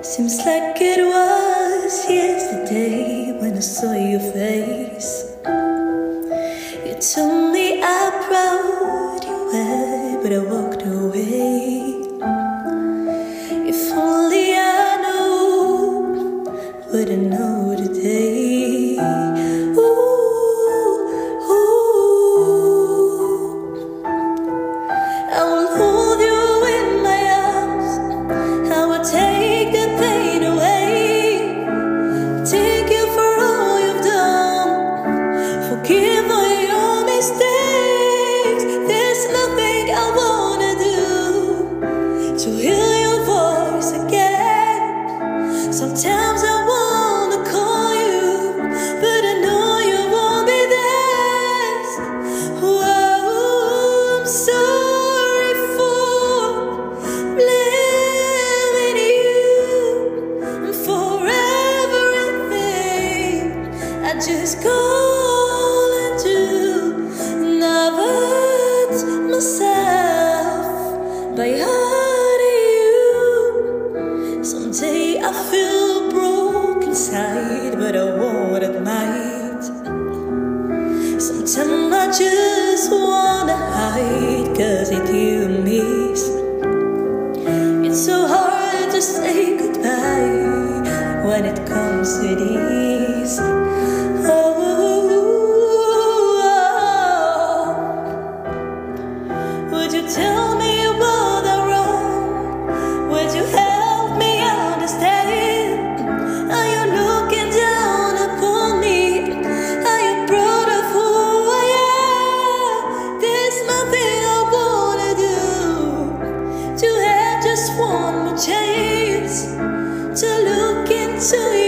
Seems like it was yesterday when I saw your face. You told me how proud you were, but I walked away. If only I knew what I know today. Ooh, ooh. I will hold you in my arms. I will take the pain away. Thank you for all you've done. Forgive all your mistakes. There's nothing I wanna do to heal your voice again. Sometimes I wanna call you, but I know you won't be there. Oh, I'm sorry for blaming you for everything I just call and do. And I've hurt myself by hurting you. Someday I feel broke inside, but I won't admit. Sometimes I just wanna hide, 'cause it you miss. It's so hard to say goodbye when it comes to this. Would you tell me what I'm wrong? Would you help me understand? Are you looking down upon me? Are you proud of who I am? There's nothing I wanna do to have just one more chance to look into